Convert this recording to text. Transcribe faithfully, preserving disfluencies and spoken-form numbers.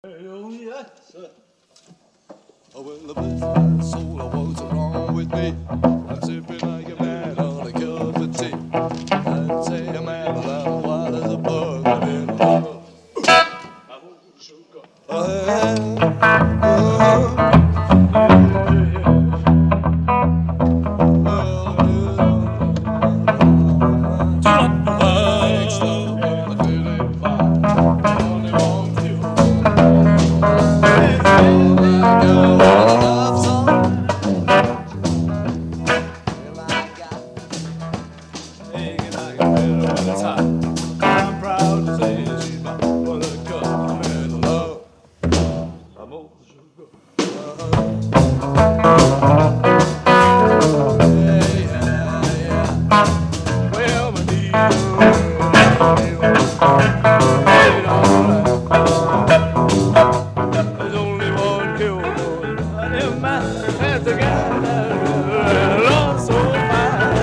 Oh, yes. Oh, well, bless my soul, what's wrong with me? I'm sipping like a man on a cup of tea. I'd say a man alive, wild as a bug. I'm in love. I want sugar. Oh, yeah. Oh, next up on the fifty-five. Only want you. Like I want a love song. Well, I got hanging like a fiddle when it's hot. I'm proud to say that she's my buttercup. I'm in love. I'm old sugar. Yeah, yeah, yeah. Well, my dear, there's only one cure. I never mind. That's the guy.